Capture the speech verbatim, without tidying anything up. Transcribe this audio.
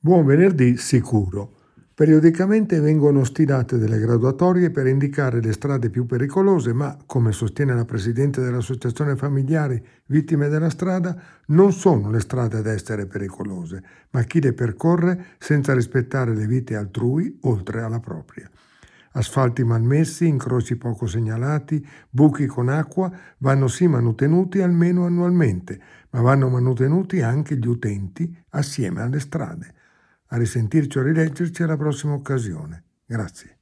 Buon venerdì sicuro. Periodicamente vengono stilate delle graduatorie per indicare le strade più pericolose, ma, come sostiene la Presidente dell'Associazione Familiari Vittime della Strada, non sono le strade ad essere pericolose, ma chi le percorre senza rispettare le vite altrui oltre alla propria. Asfalti malmessi, incroci poco segnalati, buchi con acqua vanno sì manutenuti almeno annualmente, ma vanno manutenuti anche gli utenti assieme alle strade. A risentirci o rileggerci alla prossima occasione. Grazie.